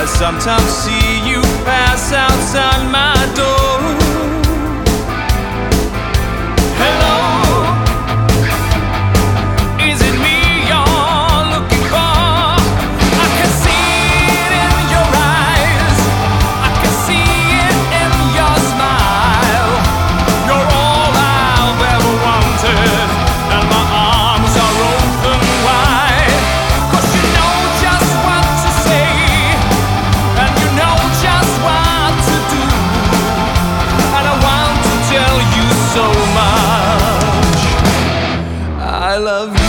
I sometimes see you pass outside my door. Hello, is it me you're looking for? I can see it in your eyes, I can see it in your smile. You're all I've ever wanted, and my arms are open wide. 'Cause you know just what to say, and you know just what to do, and I want to tell you so much I love you.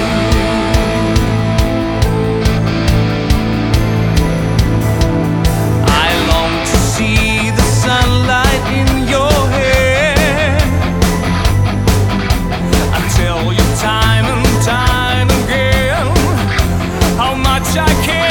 I long to see the sunlight in your hair, I tell you time and time again how much I care.